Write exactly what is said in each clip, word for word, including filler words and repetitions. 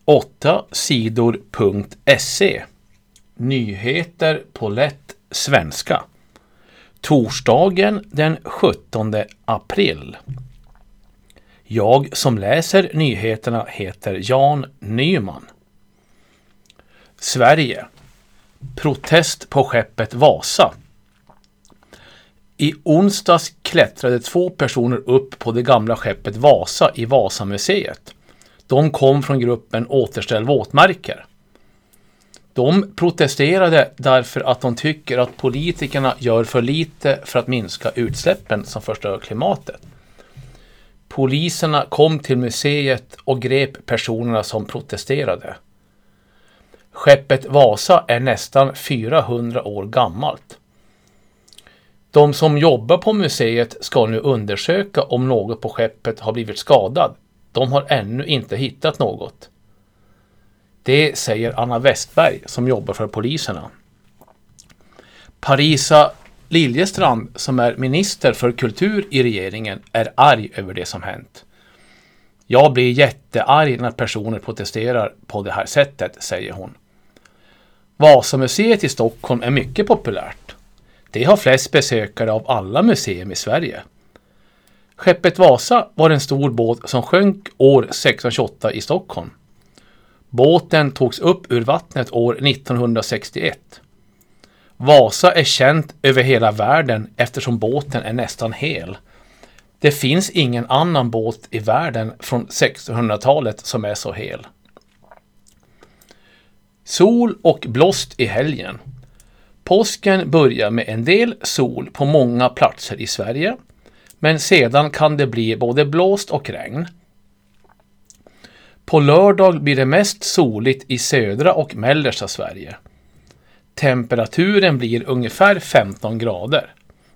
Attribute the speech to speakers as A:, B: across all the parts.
A: åtta sidor punkt se. Nyheter på lätt svenska. Torsdagen den sjuttonde april. Jag som läser nyheterna heter Jan Nyman. Sverige. Protest på skeppet Vasa. I onsdags klättrade två personer upp på det gamla skeppet Vasa i Vasamuseet. De kom från gruppen Återställ våtmarker. De protesterade därför att de tycker att politikerna gör för lite för att minska utsläppen som förstör klimatet. Poliserna kom till museet och grep personerna som protesterade. Skeppet Vasa är nästan fyrahundra år gammalt. De som jobbar på museet ska nu undersöka om något på skeppet har blivit skadad. De har ännu inte hittat något. Det säger Anna Westberg som jobbar för poliserna. Parisa Liljestrand som är minister för kultur i regeringen är arg över det som hänt. Jag blir jättearg när personer protesterar på det här sättet, säger hon. Vasamuseet i Stockholm är mycket populärt. Det har flest besökare av alla museer i Sverige. Skeppet Vasa var en stor båt som sjönk år sextonhundratjugoåtta i Stockholm. Båten togs upp ur vattnet år nittonhundrasextioett. Vasa är känt över hela världen eftersom båten är nästan hel. Det finns ingen annan båt i världen från sextonhundratalet som är så hel. Sol och blåst i helgen. Påsken börjar med en del sol på många platser i Sverige, men sedan kan det bli både blåst och regn. På lördag blir det mest soligt i södra och mellersta Sverige. Temperaturen blir ungefär femton grader.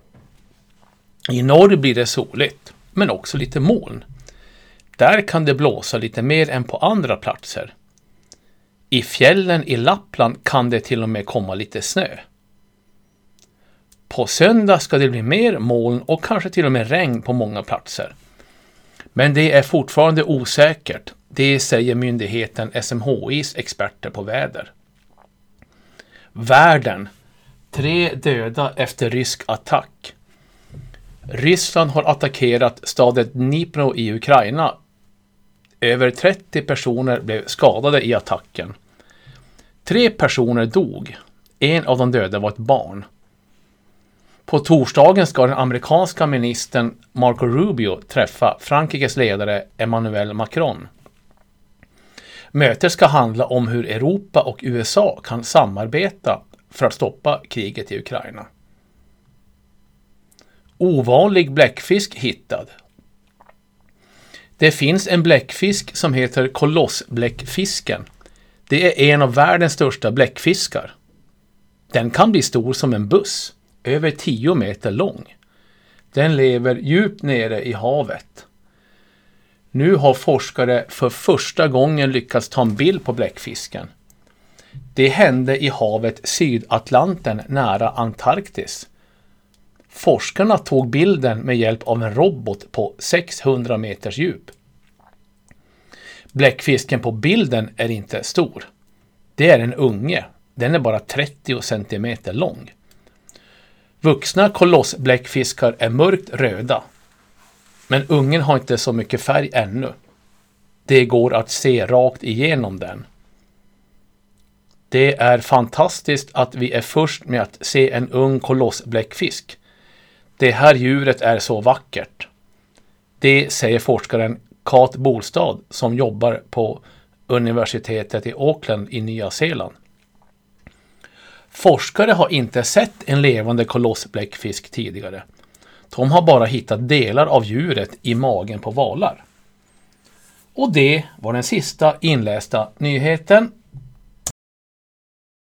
A: I norr blir det soligt, men också lite moln. Där kan det blåsa lite mer än på andra platser. I fjällen i Lappland kan det till och med komma lite snö. På söndag ska det bli mer moln och kanske till och med regn på många platser. Men det är fortfarande osäkert, det säger myndigheten S M H I:s experter på väder. Världen. Tre döda efter rysk attack. Ryssland har attackerat staden Dnipro i Ukraina. Över trettio personer blev skadade i attacken. Tre personer dog. En av de döda var ett barn. På torsdagen ska den amerikanska ministern Marco Rubio träffa Frankrikes ledare Emmanuel Macron. Mötet ska handla om hur Europa och U S A kan samarbeta för att stoppa kriget i Ukraina. Ovanlig bläckfisk hittad. Det finns en bläckfisk som heter kolossbläckfisken. Det är en av världens största bläckfiskar. Den kan bli stor som en buss, över tio meter lång. Den lever djupt nere i havet. Nu har forskare för första gången lyckats ta en bild på bläckfisken. Det hände i havet Sydatlanten nära Antarktis. Forskarna tog bilden med hjälp av en robot på sexhundra meters djup. Bläckfisken på bilden är inte stor. Det är en unge. Den är bara trettio centimeter lång. Vuxna kolossbläckfiskar är mörkt röda. Men ungen har inte så mycket färg ännu. Det går att se rakt igenom den. Det är fantastiskt att vi är först med att se en ung kolossbläckfisk. Det här djuret är så vackert. Det säger forskaren Kat Bolstad som jobbar på universitetet i Auckland i Nya Zeeland. Forskare har inte sett en levande kolossbläckfisk tidigare. De har bara hittat delar av djuret i magen på valar. Och det var den sista inlästa nyheten.